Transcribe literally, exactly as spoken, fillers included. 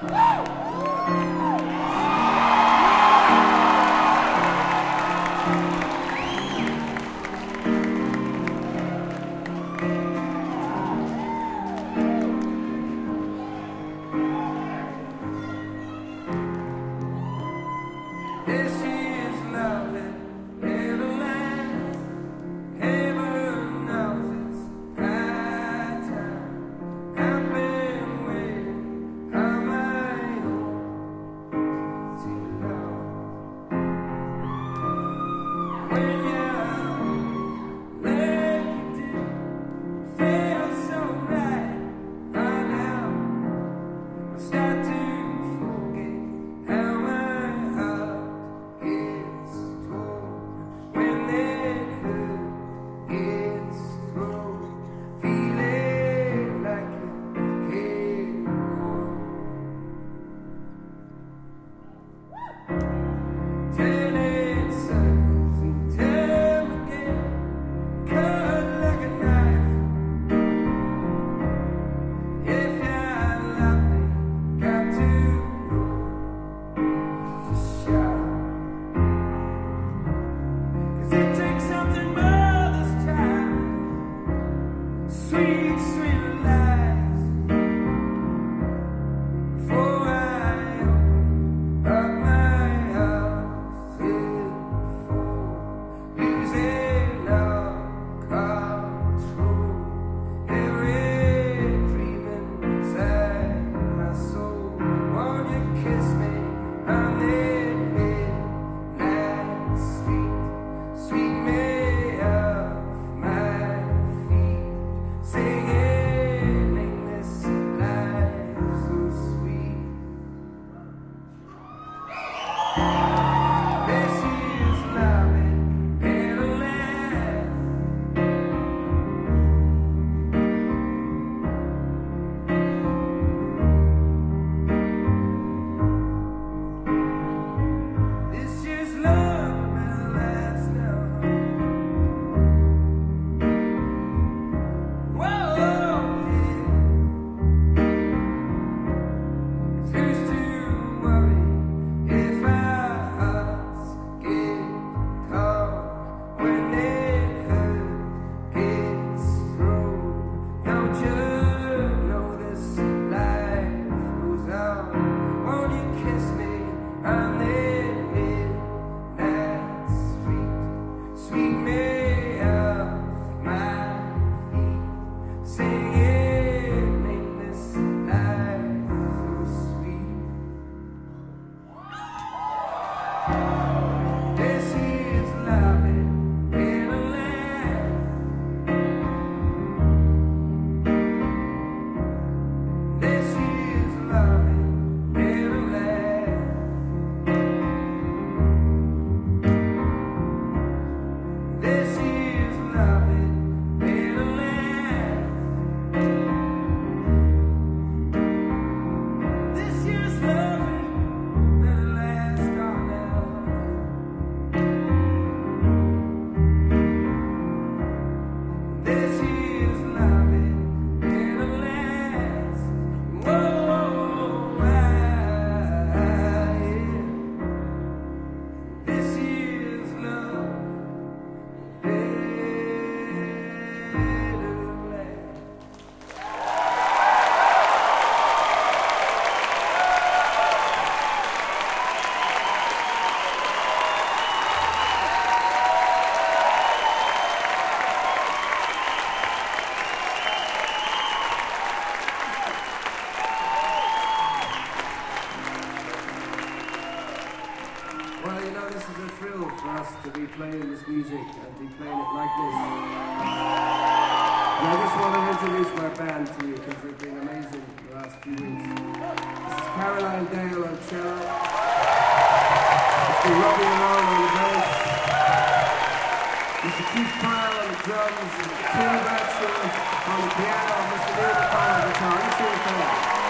to be playing this music and be playing it like this. And I just want to introduce my band to you because they've been amazing the last few weeks. This is Caroline Dale on cello. Mister Robbie Malone on the bass. Mister Keith Pyle on the drums. Tim Bradshaw on the piano. Mister Neil McConnell on the guitar. Let's see the